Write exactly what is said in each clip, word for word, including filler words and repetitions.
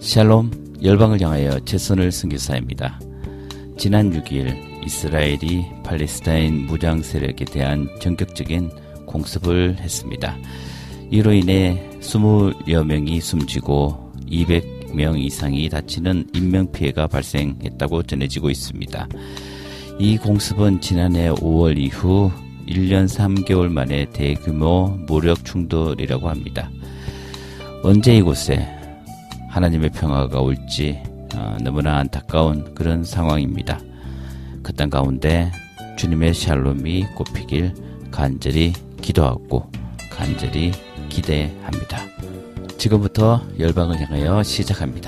샬롬, 열방을 향하여 최선을 선교사입니다. 지난 육 일 이스라엘이 팔레스타인 무장 세력에 대한 전격적인 공습을 했습니다. 이로 인해 이십여 명이 숨지고 이백 명 이상이 다치는 인명피해가 발생했다고 전해지고 있습니다. 이 공습은 지난해 오월 이후 일 년 삼 개월 만에 대규모 무력 충돌이라고 합니다. 언제 이곳에 하나님의 평화가 올지 어, 너무나 안타까운 그런 상황입니다. 그 땅 가운데 주님의 샬롬이 꼽히길 간절히 기도하고 간절히 기대합니다. 지금부터 열방을 향하여 시작합니다.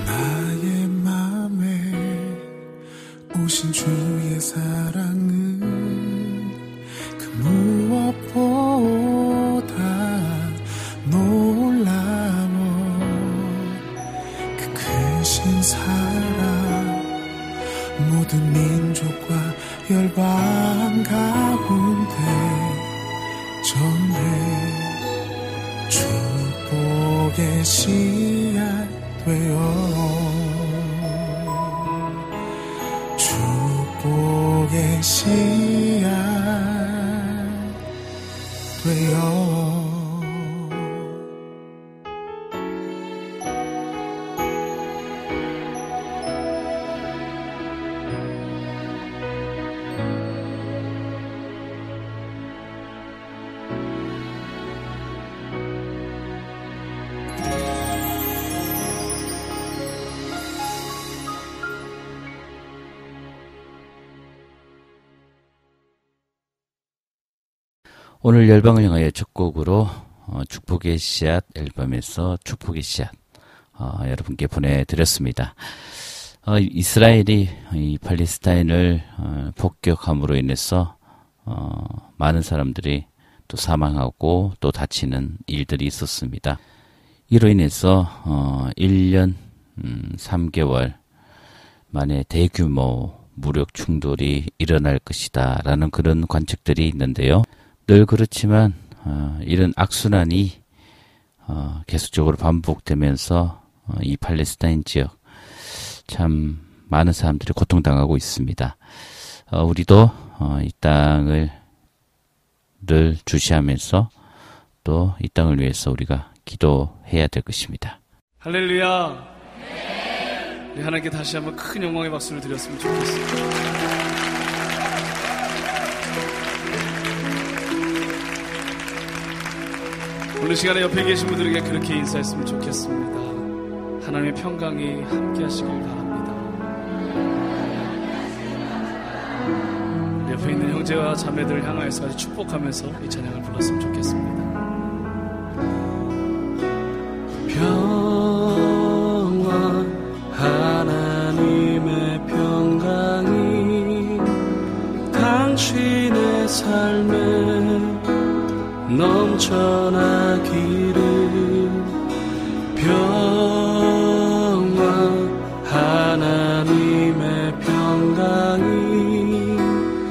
나의 맘에 오신 주의 사랑은 그 무엇보다 놀라워. 그 크신 사랑 모든 민족과 열방 가운데 전해 축복의 씨앗 되어 축복의 씨앗 되어 오늘 열방을 향하여 첫 곡으로 어, 축복의 씨앗 앨범에서 축복의 씨앗 어, 여러분께 보내드렸습니다. 어, 이스라엘이 이 팔레스타인을 어, 폭격함으로 인해서 어, 많은 사람들이 또 사망하고 또 다치는 일들이 있었습니다. 이로 인해서 어, 일 년 음, 삼 개월 만에 대규모 무력 충돌이 일어날 것이다 라는 그런 관측들이 있는데요. 늘 그렇지만 어, 이런 악순환이 어, 계속적으로 반복되면서 어, 이 팔레스타인 지역 참 많은 사람들이 고통당하고 있습니다. 어, 우리도 어, 이 땅을 늘 주시하면서 또 이 땅을 위해서 우리가 기도해야 될 것입니다. 할렐루야. 우리 하나님께 다시 한번 큰 영광의 박수를 드렸으면 좋겠습니다. 오늘 시간에 옆에 계신 분들에게 그렇게 인사했으면 좋겠습니다. 하나님의 평강이 함께 하시길 바랍니다. 옆에 있는 형제와 자매들을 향하여서 아주 축복하면서 이 찬양을 불렀으면 좋겠습니다. 평화 하나님의 평강이 당신의 삶에 넘쳐나기를. 평화 하나님의 평강이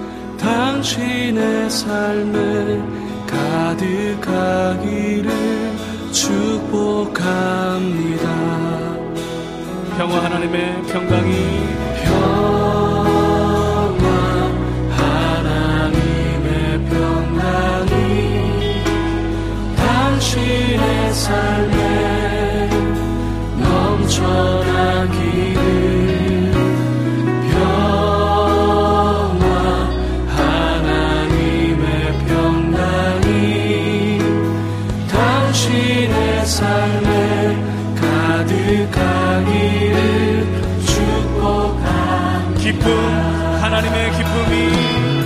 당신의 삶에 가득하기를 축복합니다. 평화 하나님의 평강이 평화 하나님의 평강이 당신의 삶에 넘쳐나기를. 평화 하나님의 평강이 당신의 삶에 가득하기를 축복합니다. 기쁨 하나님의 기쁨이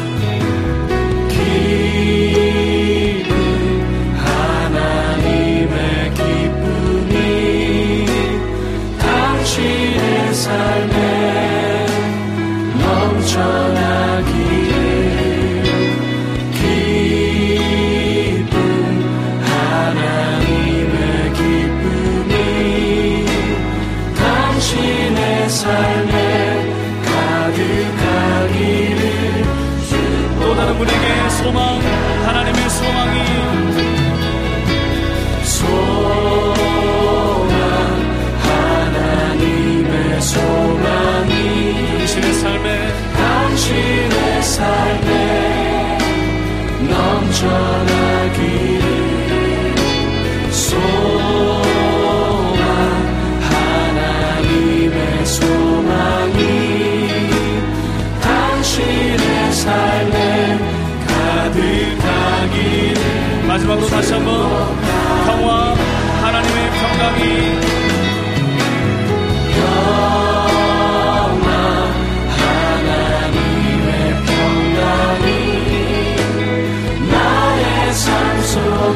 삶에 넘쳐나기를. 기쁨 하나님의 기쁨이 당신의 삶에 가득하기를. 또 다른 분에게 소망 하나님의 소망이 소망 하나님의 소망이 당신의 삶에 당신의 삶에 넘쳐나기를. 소망 하나님의 소망이 당신의 삶에 가득하기를. 마지막으로 다시 한번 평화 하나님의 평강이 삶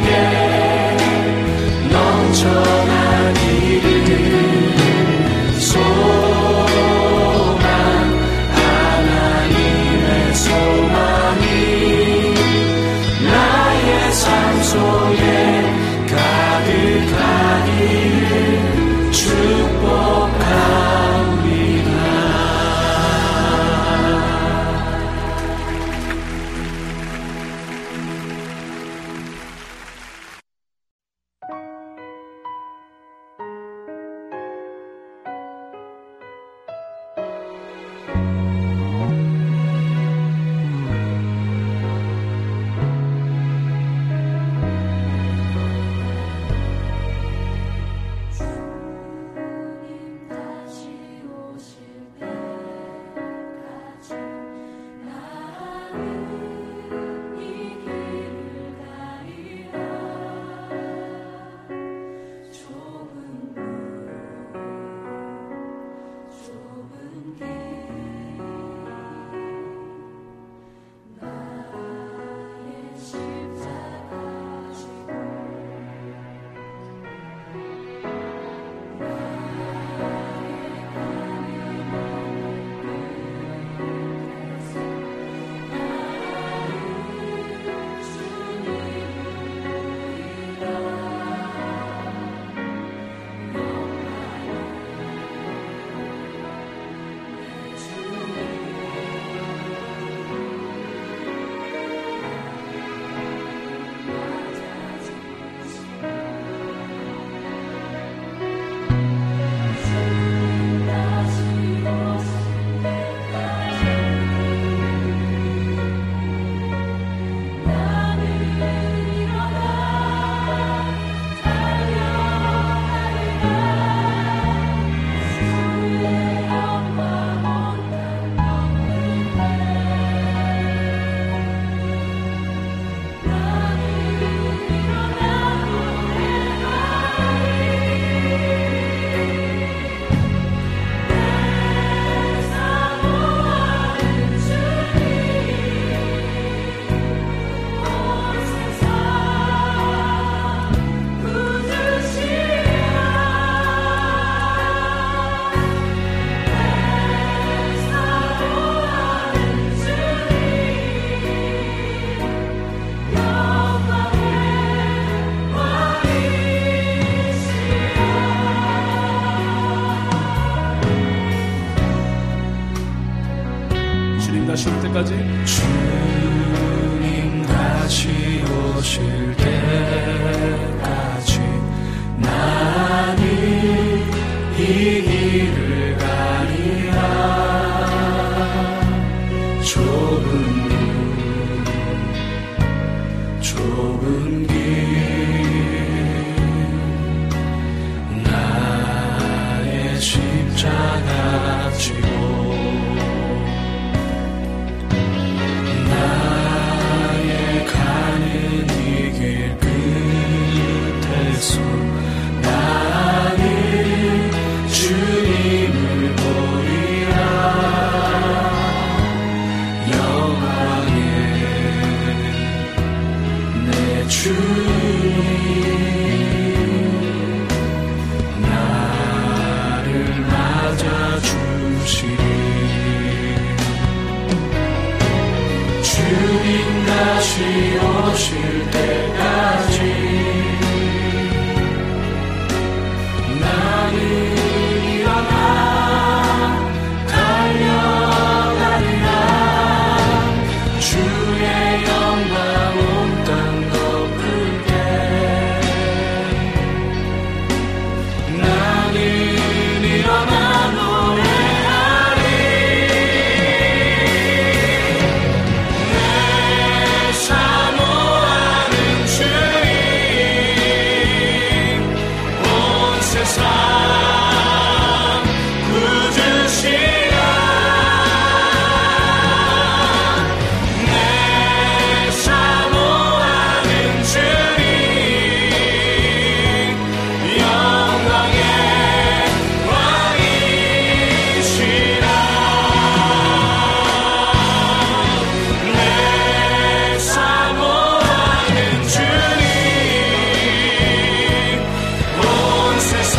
속에 넘쳐나기를. 오실 때까지 주님 다시 오실 때까지 나는 이 길을 가리라. 좁은 좁은 길 나의 십자가 지고 나의 가는 이 길 끝에서 나는 주님을 보리라. 영광의 내 주님 나를 맞아주시리. 주님 다시 오실 때까지 나는 일어나 달려가리라. 주의 영광 온 땅 덮을 때 나는 일어나 노래하리. 내 사모하는 주님 온 세상 구주시라. 내 사모하는 주님 영광의 왕이시라. 내 사모하는 주님 온 세상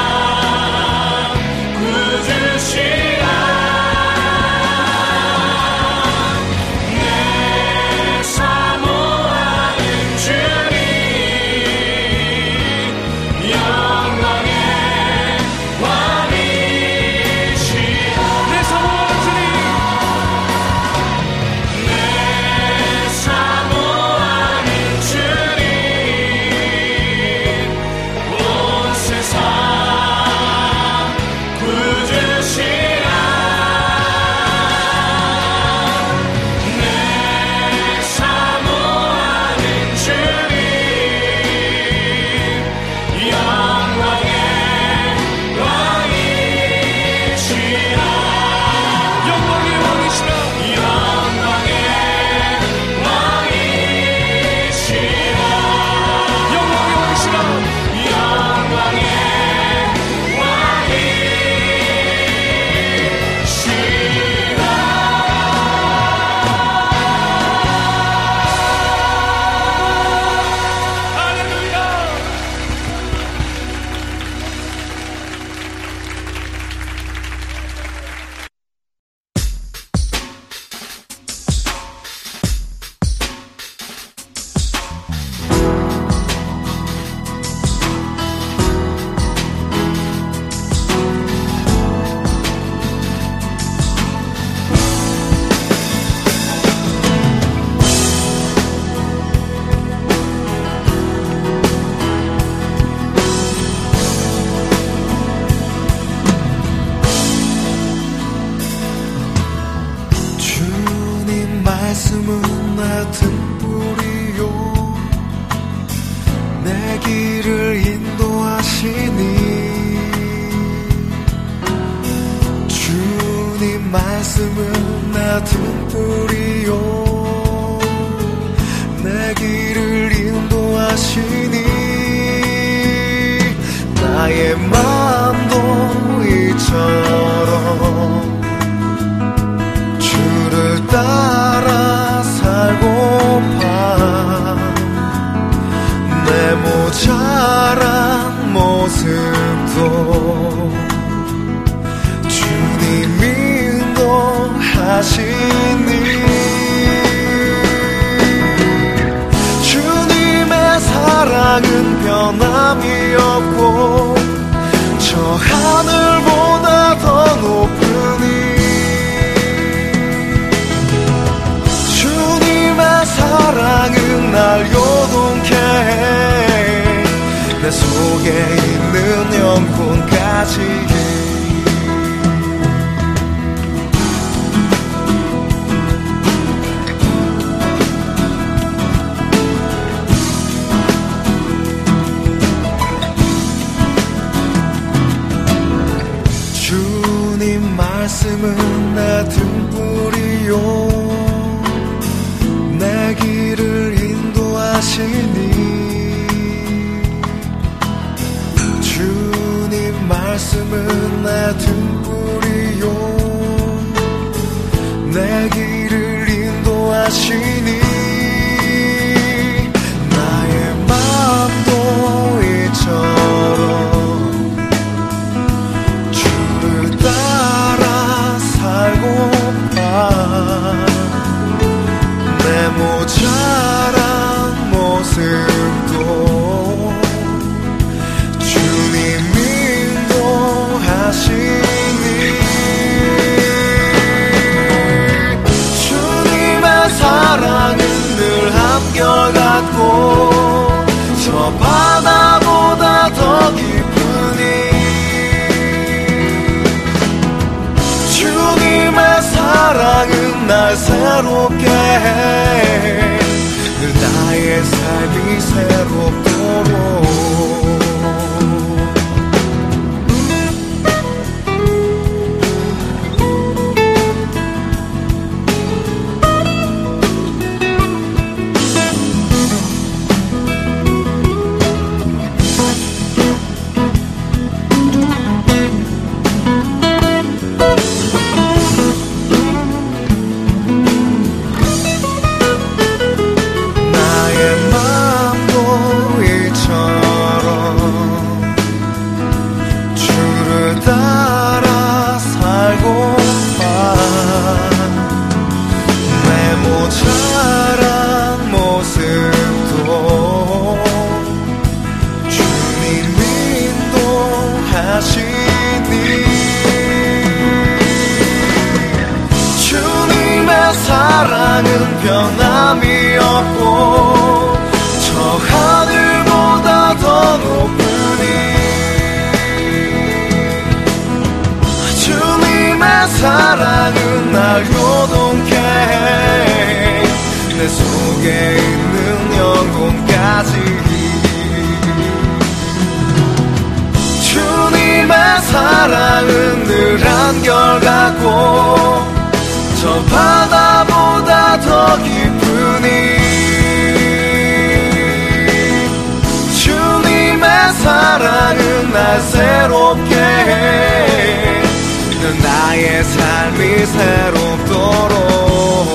구주시라. 내 사모하는 주님 영광의 왕이시라. 내 사모하는 주님 내 사모하는 주님 온 세상 구주시라. 내 사모하는 주님 영광의 왕이시라. 영광의 왕이시라. 영광의 왕이시라. 영광의 왕이시라. 영광의 왕이시라. 할렐루야. 주님 말씀은 같은 뿌리요 내 길을 인도하시니. 주님 말씀은 같은 뿌리요 내 길을 인도하시니. 나의 마음도 이처럼 주를 따라 살고파. 내 모자란 모습도 주님 인도하시니. 주님의 사랑은 변함이 없고 저 하늘보다 더 높으니. 내 속에 있는 영혼까지 주님 말씀은 내 등불이요 내 길을 인도하시니 주님 말씀은 내 등불이요 내 길을 인도하시니 나의 마음도 이처럼 주를 따라 살고파 내 모자란 모습도 주님 인도하시니 주님의 사랑은 늘 한결같고 저 바다보다 더 깊으니 주님의 사랑은 날 새롭게 해 늘 나의 삶이 새롭도록 사랑은 변함이 없고 저 하늘보다 더 높으니 주님의 사랑은 날 요동케 해 내 속에 있는 영혼까지 주님의 사랑은 늘 한결같고 저 바다보다 더 깊으니 주님의 사랑은 날 새롭게 해 늘 나의 삶이 새롭도록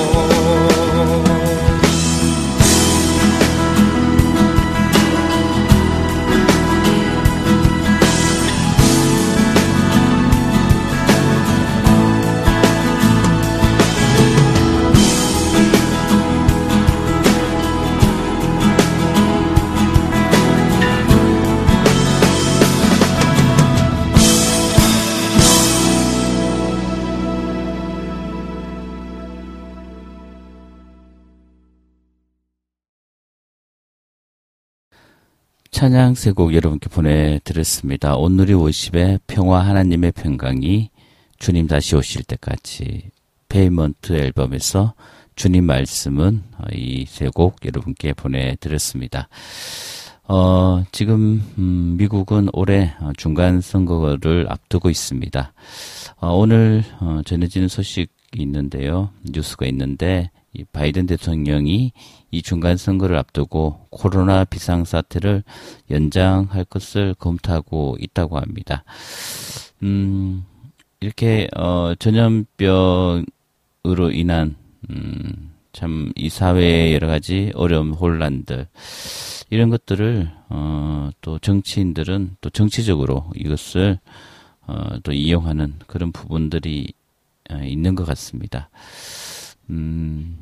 찬양 세 곡 여러분께 보내드렸습니다. 온누리 워십의 평화 하나님의 평강이 주님 다시 오실 때까지 페이먼트 앨범에서 주님 말씀은 이 세 곡 여러분께 보내드렸습니다. 어, 지금 음, 미국은 올해 중간 선거를 앞두고 있습니다. 어, 오늘 어, 전해지는 소식이 있는데요. 뉴스가 있는데 이 바이든 대통령이 이 중간 선거를 앞두고 코로나 비상사태를 연장할 것을 검토하고 있다고 합니다. 음, 이렇게 어, 전염병으로 인한 음, 참 이 사회의 여러 가지 어려움, 혼란들 이런 것들을 어, 또 정치인들은 또 정치적으로 이것을 어, 또 이용하는 그런 부분들이 어, 있는 것 같습니다. 음,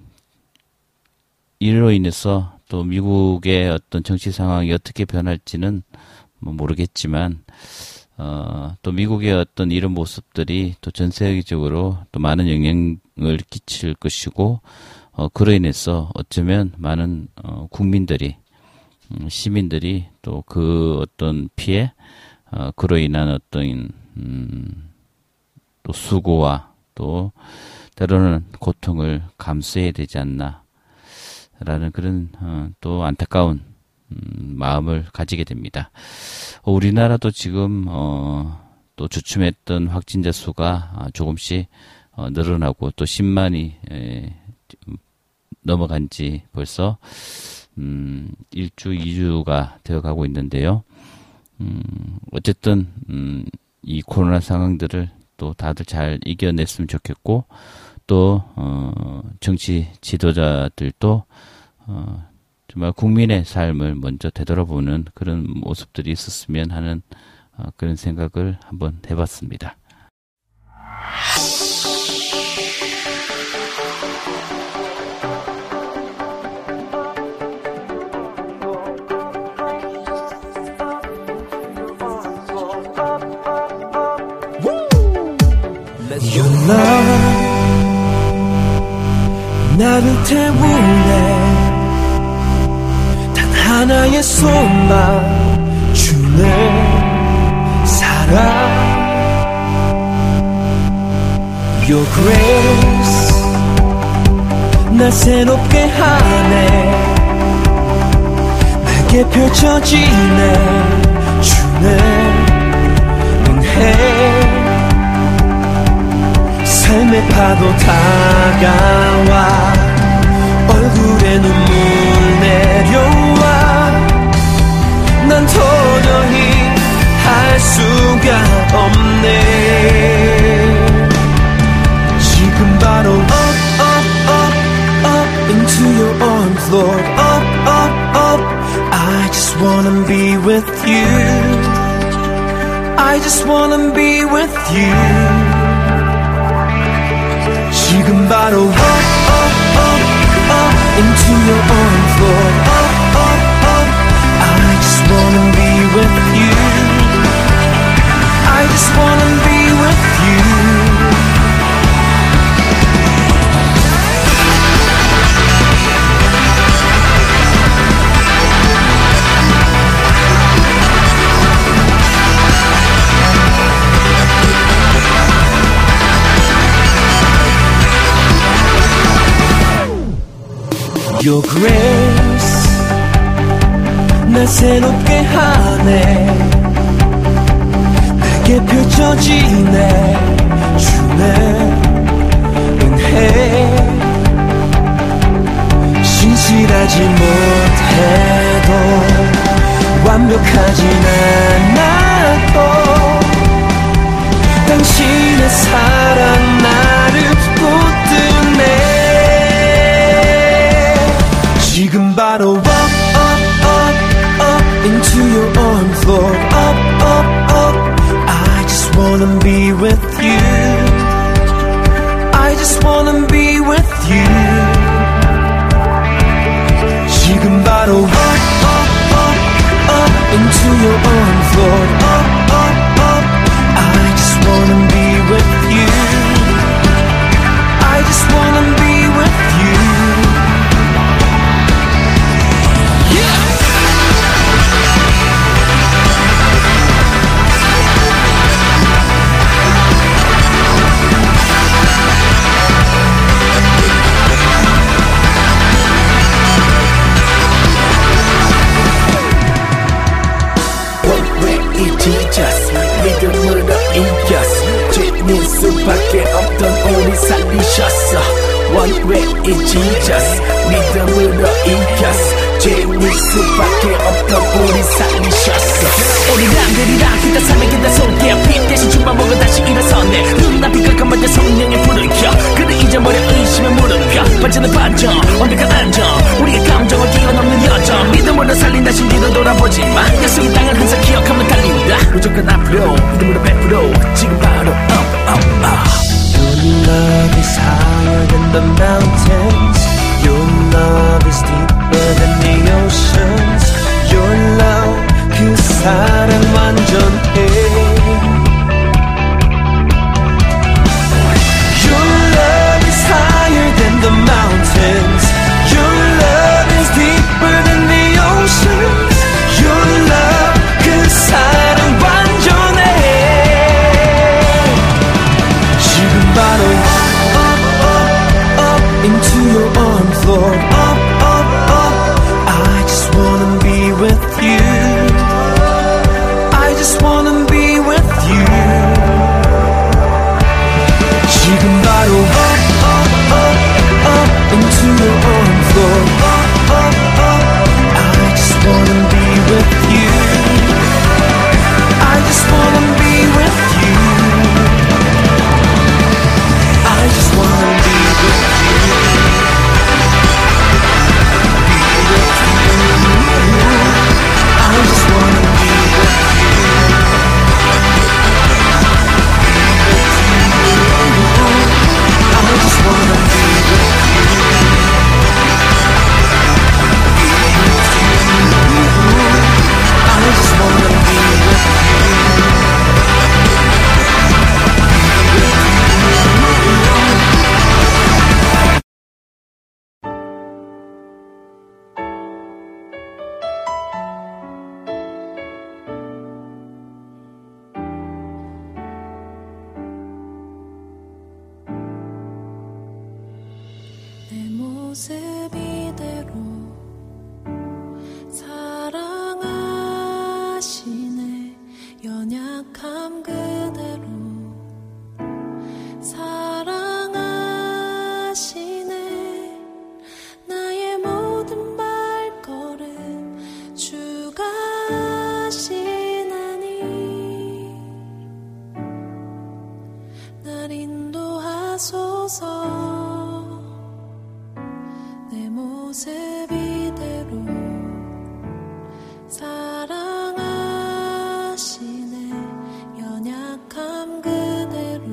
이로 인해서 또 미국의 어떤 정치 상황이 어떻게 변할지는 뭐 모르겠지만, 어, 또 미국의 어떤 이런 모습들이 또 전 세계적으로 또 많은 영향을 끼칠 것이고, 어, 그로 인해서 어쩌면 많은, 어, 국민들이, 음, 시민들이 또 그 어떤 피해, 어, 그로 인한 어떤 음, 또 수고와 또 때로는 고통을 감수해야 되지 않나라는 그런 어, 또 안타까운 음, 마음을 가지게 됩니다. 어, 우리나라도 지금 어, 또 주춤했던 확진자 수가 조금씩 어, 늘어나고 또 십만이 에, 넘어간 지 벌써 음, 일주, 이주가 되어가고 있는데요. 음, 어쨌든 음, 이 코로나 상황들을 또 다들 잘 이겨냈으면 좋겠고 또 어, 정치 지도자들도 어, 정말 국민의 삶을 먼저 되돌아보는 그런 모습들이 있었으면 하는 어, 그런 생각을 한번 해봤습니다. Your love 나를 태우네 단 하나의 손만 주네 사랑 Your grace 날 새롭게 하네 내게 펼쳐지네 주네 은혜 삶의 파도 다가와 얼굴에 눈물 내려와 난 도저히 할 수가 없네 지금 바로 up up up up into your arms Lord up up up I just wanna be with you I just wanna be with you 지금 바로 up, up, up, up into your arms, Lord. Up, up, up. I just wanna be with you. I just wanna be with you. Your grace 날 새롭게 하네 내게 펼쳐지네 주네 은혜 신실하지 못해도 완벽하진 않아도 당신의 사랑 나를 붙드네 지금 바로 up, up, up, up into your arms, Lord. Up, up, up. I just wanna be with you. I just wanna be with you. 지금 바로 up, up, up, up into your arms, Lord. Up, up, up. I just wanna be with you. I just wanna be with you. Jesus 믿음으로 이겼어 주님 수밖에 없던 우리 살리셨어 One way is Jesus 믿음으로 이겼어 주님 수밖에 없던 우리 살리셨어 우리 남들이랑 기타 삶의 기타 속에 빛 대신 주만 보고 다시 일어섰네 눈앞이 깜깜할 때 성령의 불을 켜 그를 잊어버려 의심의 무릎 펴 반전은 반전 완벽한 안정 우리의 감정을 뛰어넘는 여정 믿음으로 살린다 신기로 돌아보지 마 약속의 땅을 항상 기억하면 달린다 무조건 앞으로 믿음으로 베풀어 지금 바로 up up up Your love is higher than the mountains Your love is deeper than the oceans Your love 그 사랑 완전해 Your love is higher than the mountains Your love is deeper than the oceans 모습 이대로 사랑하시네. 연약함 그대로 사랑하시네. 나의 모든 발걸음 주가 하시나니 날 인도하소서. 내 모습 이대로 사랑하시네. 연약함 그대로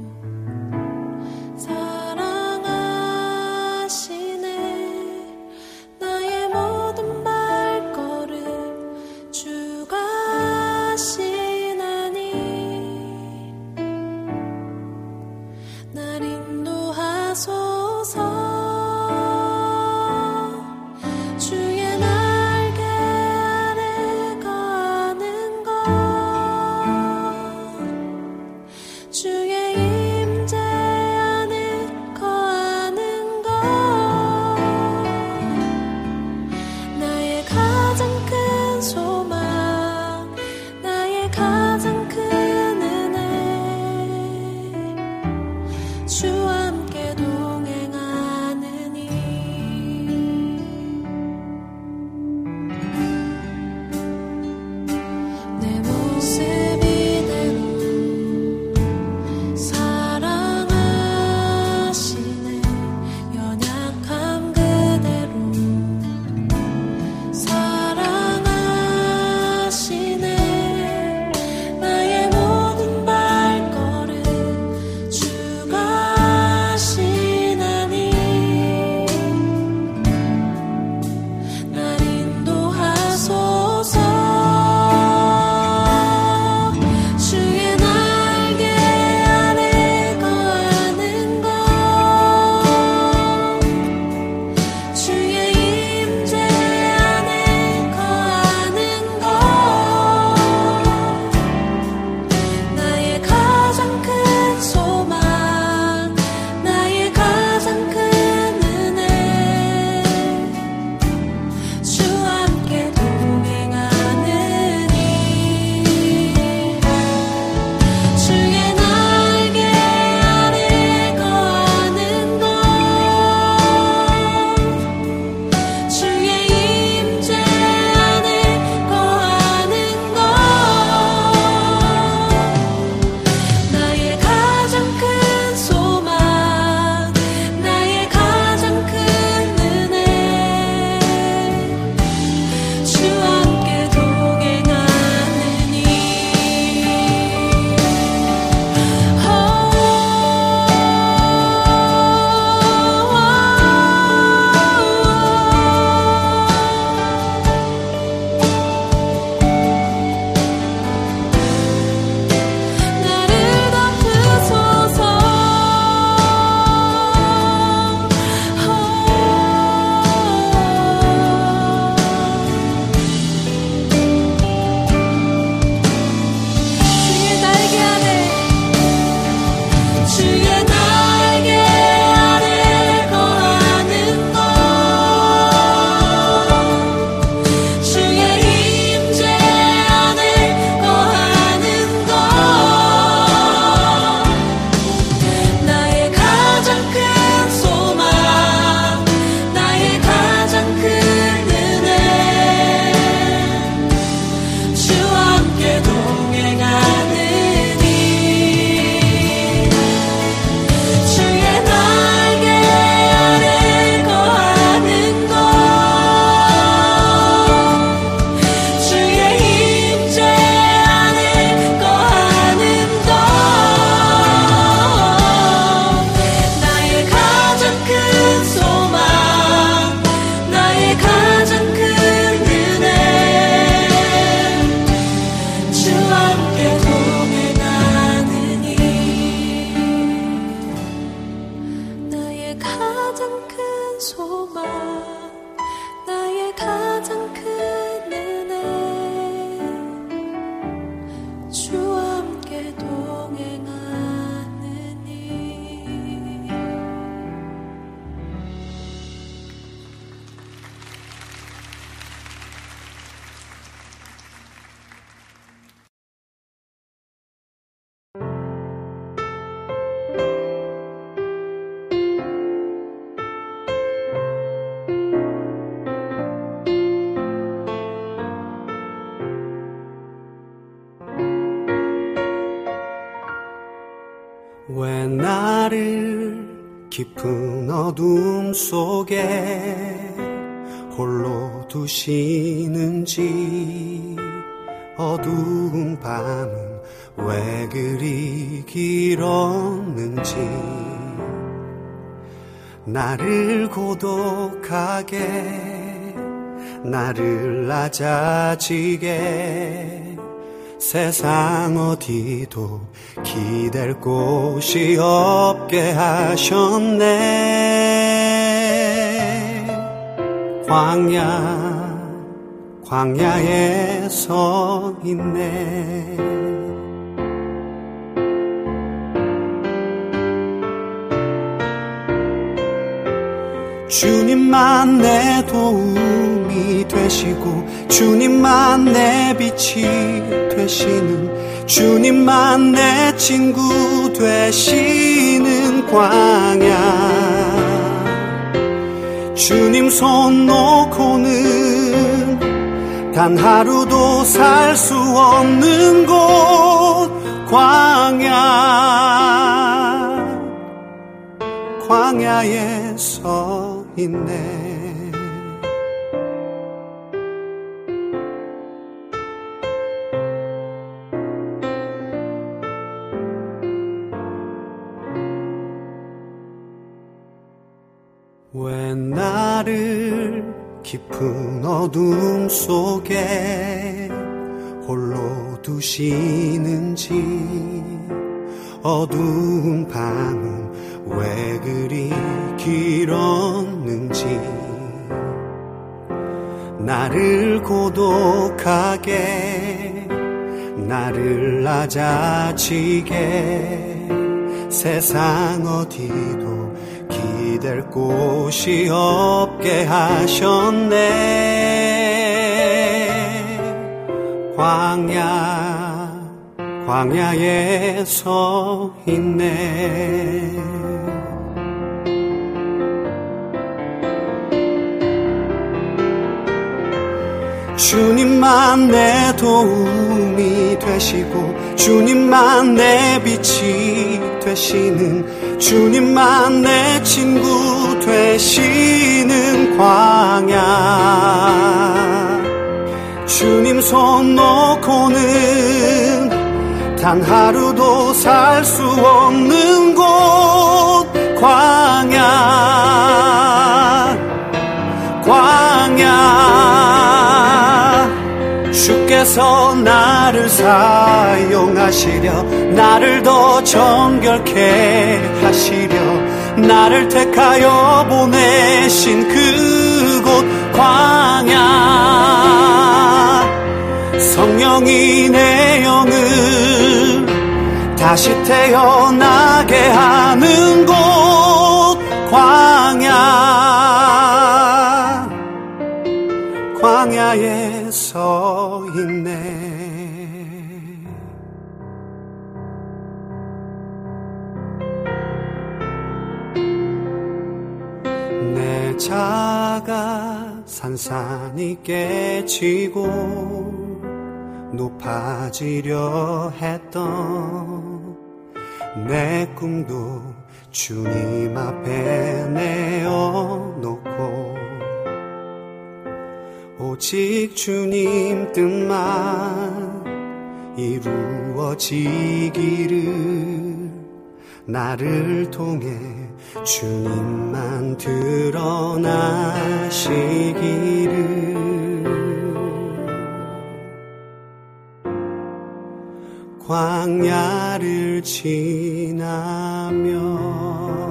사랑하시네. 나의 모든 발걸음 주가 하시나니 날 인도하소서. 왜 나를 깊은 어둠 속에 홀로 두시는지, 어두운 밤은 왜 그리 길었는지, 나를 고독하게, 나를 낮아지게, 세상 어디도 기댈 곳이 없게 하셨네. 광야, 광야에 서 있네. 주님만 내 도움이 되시고, 주님만 내 빛이 되시는, 주님만 내 친구 되시는 광야. 주님 손 놓고는 단 하루도 살 수 없는 곳, 광야. 광야에 서 있네. 왜 나를 깊은 어둠 속에 홀로 두시는지, 어두운 밤은 왜 그리 길었는지, 나를 고독하게, 나를 낮아지게, 세상 어디도 기댈 곳이 없게 하셨네. 광야, 광야에 서 있네. 주님만 내 도움이 되시고, 주님만 내 빛이 되시는, 주님만 내 친구 되시는 광야. 주님 손 놓고는 단 하루도 살 수 없는 곳, 광야. 광야. 주께서 나를 사용하시려, 나를 더 정결케 하시려, 나를 택하여 보내신 그곳, 광야. 성령이 내 영을 다시 태어나게 하는 곳, 광야. 광야에 서 있네. 내 자가 산산이 깨지고 높아지려 했던 내 꿈도 주님 앞에 내어놓고, 오직 주님 뜻만 이루어지기를, 나를 통해 주님만 드러나시기를. 광야를 지나며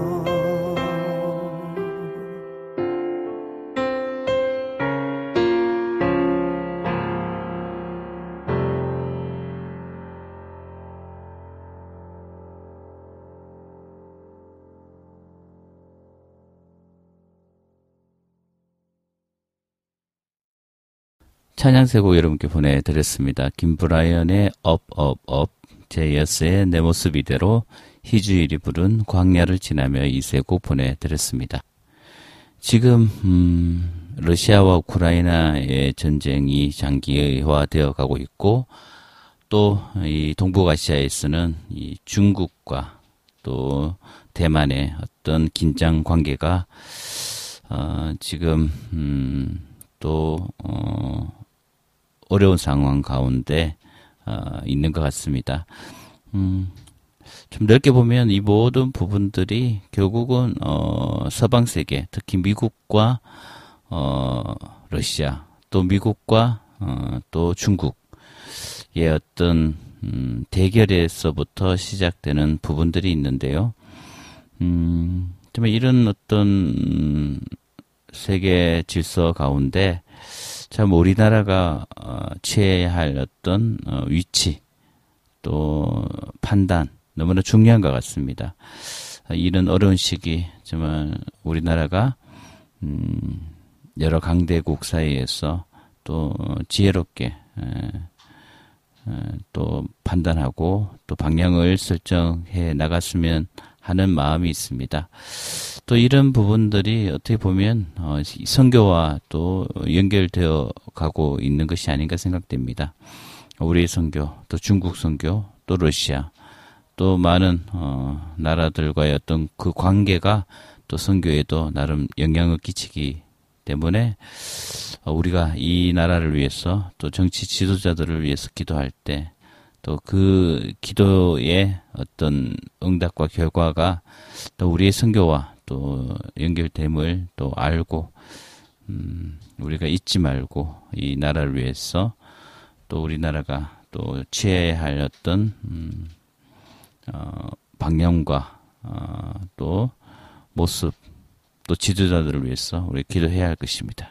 찬양세곡 여러분께 보내드렸습니다. 김브라이언의 업, 업, 업, 제이어스의 내 모습 이대로, 희주일이 부른 광야를 지나며 이 세 곡 보내드렸습니다. 지금 음, 러시아와 우크라이나의 전쟁이 장기화되어 가고 있고, 또 이 동북아시아에서는 이 중국과 또 대만의 어떤 긴장 관계가 어, 지금 음, 또 어, 어려운 상황 가운데 어, 있는 것 같습니다. 음, 좀 넓게 보면 이 모든 부분들이 결국은 어, 서방 세계, 특히 미국과 어, 러시아, 또 미국과 어, 또 중국의 어떤 음, 대결에서부터 시작되는 부분들이 있는데요. 음, 정말 이런 어떤 음, 세계 질서 가운데 참 우리나라가 어, 취해야 할 어떤 어, 위치 또 판단 너무나 중요한 것 같습니다. 이런 어려운 시기 정말 우리나라가 음, 여러 강대국 사이에서 또 지혜롭게 에, 에, 또 판단하고 또 방향을 설정해 나갔으면 하는 마음이 있습니다. 또 이런 부분들이 어떻게 보면 어, 선교와 또 연결되어 가고 있는 것이 아닌가 생각됩니다. 우리의 선교, 또 중국 선교, 또 러시아, 또 많은 어, 나라들과의 어떤 그 관계가 또 선교에도 나름 영향을 끼치기 때문에 어, 우리가 이 나라를 위해서 또 정치 지도자들을 위해서 기도할 때 또 그 기도의 어떤 응답과 결과가 또 우리의 선교와 또 연결됨을 또 알고 음, 우리가 잊지 말고 이 나라를 위해서 또 우리나라가 또 취해야 할 어떤 음, 어, 방향과 어, 또 모습 또 지도자들을 위해서 우리 기도해야 할 것입니다.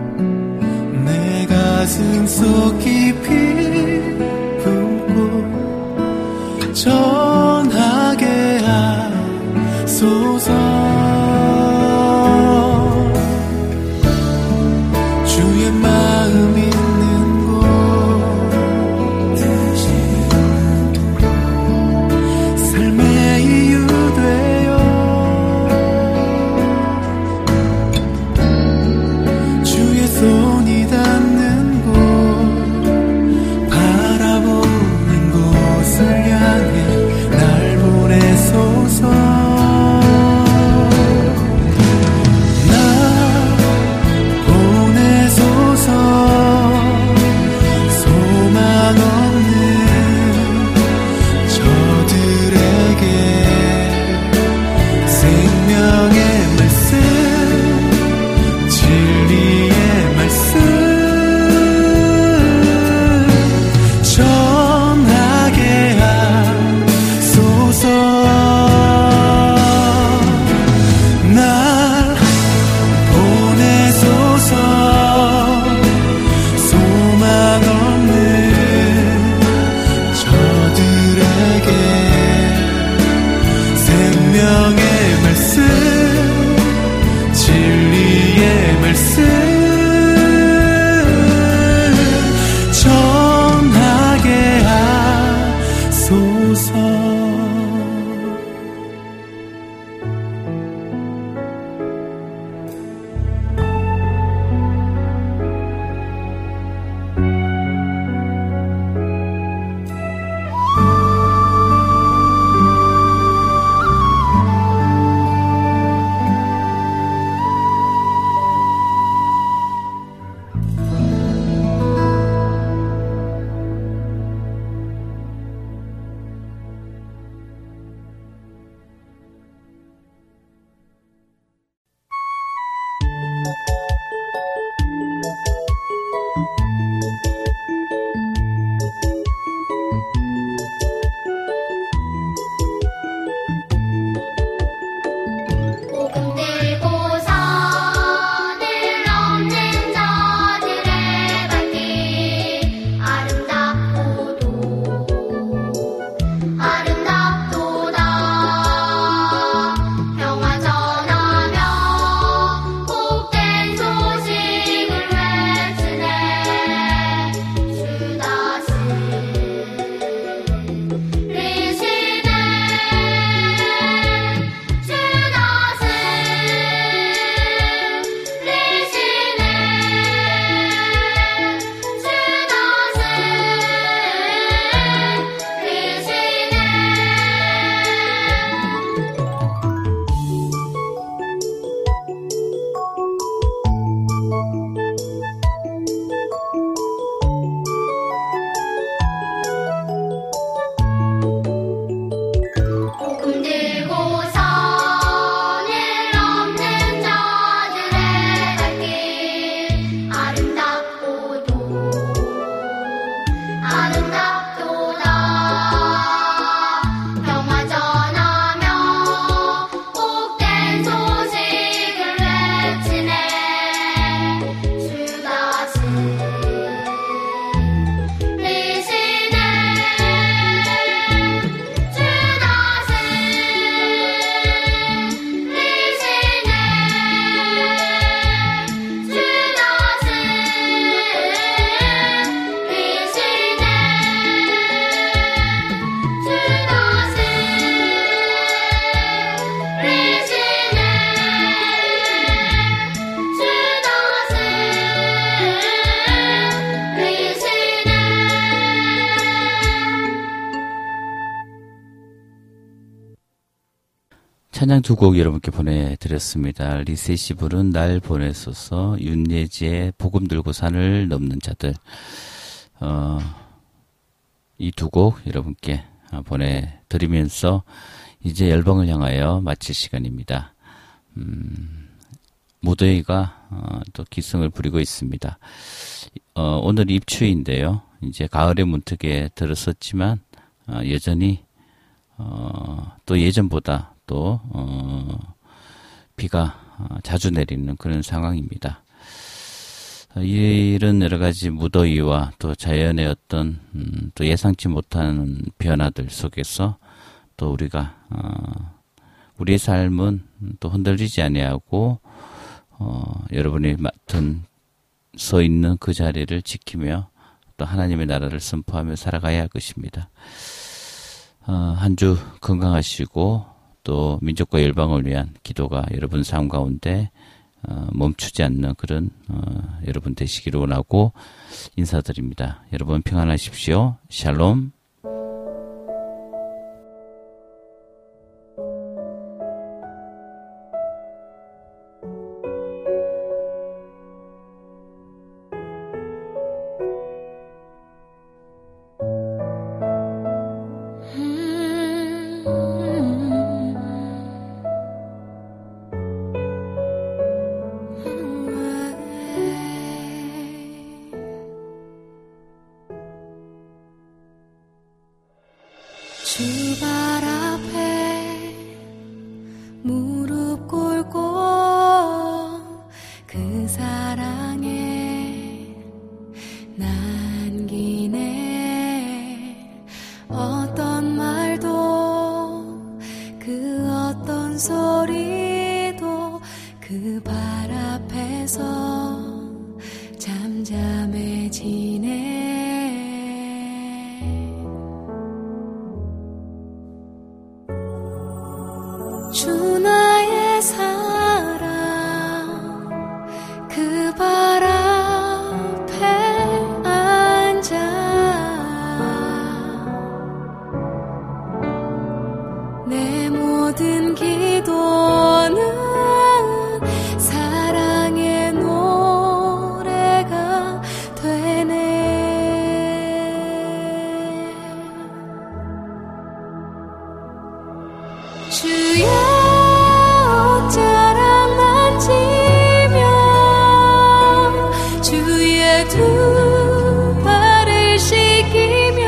가슴 속 깊이 품고 전하게 하소서. 주의 마음 있는 곳 삶의 이유 되어 주의 손이 닿는 곳 바라보는 곳을 향해 날 보내소서. 날 보내소서. 소망 없는 저들에게 생명의 말씀, 진리의 말씀 전하게 하소서. 날 보내소서. 소망 없는 저들에게 생명의 말씀, 진리의 말씀 전하게 하소서. 복음 들고 산을 넘는 자들의 발길 아름답고도 아름답도다. 평화 전하며 복된 소식을 외치네. 주 다스리시네. 주 복음 들고 산을 넘는 자들의 발길 아름답고도 아름답도다. 평화 전하며 복된 소식을 외치네. 주 다스리시네. 주 다스리시네. 주 다스리시네. 주 다스리시네. 주 다스리시네. 찬양 두 곡 여러분께 보내드렸습니다. 리셋이 부른 날 보내소서, 윤예지의 복음 들고 산을 넘는 자들. 어, 이 두 곡 여러분께 보내드리면서 이제 열방을 향하여 마칠 시간입니다. 음, 무더위가 어, 또 기승을 부리고 있습니다. 어, 오늘 입추인데요. 이제 가을의 문턱에 들었었지만 어, 여전히 어, 또 예전보다 또 어, 비가 자주 내리는 그런 상황입니다. 이런 여러 가지 무더위와 또 자연의 어떤 음, 또 예상치 못한 변화들 속에서 또 우리가 어, 우리의 삶은 또 흔들리지 아니하고 어, 여러분이 맡은 서 있는 그 자리를 지키며 또 하나님의 나라를 선포하며 살아가야 할 것입니다. 어, 한 주 건강하시고 또 민족과 열방을 위한 기도가 여러분 삶 가운데 어, 멈추지 않는 그런 어, 여러분 되시기를 원하고 인사드립니다. 여러분 평안하십시오. 샬롬. 주 발 앞에 무릎 꿇고 그 사랑에 남기네. 어떤 말도 그 어떤 소리도 그 발 앞에서 잠잠해지네. 주 나의 사랑 그 발 앞에 앉아 내 모든 기도는 사랑의 노래가 되네. 주여 옷자락 만지며 주의 두 발을 씻기며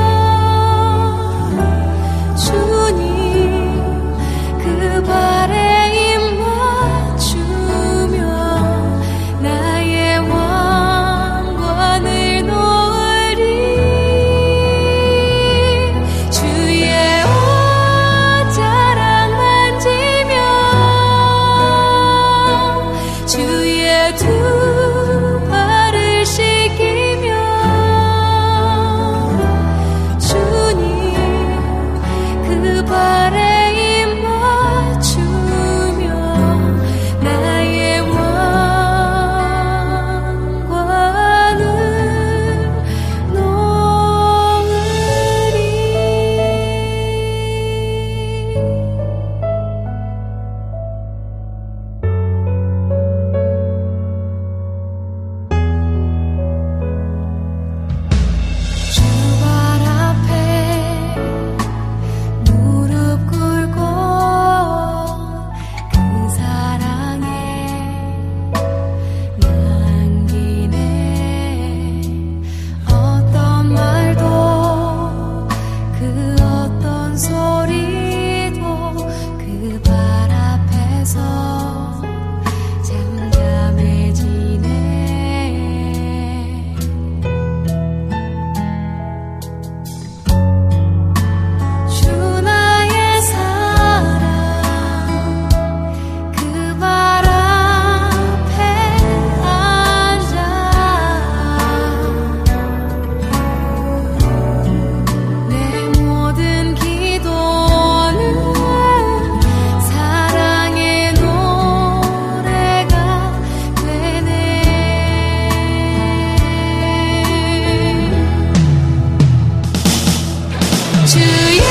주님 그 발에 입 맞추며 나의 왕관을 놓으리. 주의 옷자락 만지며 주의 두 발을 씻기며 주님 그 발에 입 맞추며 나의 왕관을 놓으리. 주 발 앞에 무릎 꿇고 그 사랑에 남기네. 어떤 말도 그 어떤 소리도 그 발 앞에서 잠잠해지네. 주 나의 사랑 그 발 앞에 앉아 내 모든 기도는 사랑의 노래가 되네. 주여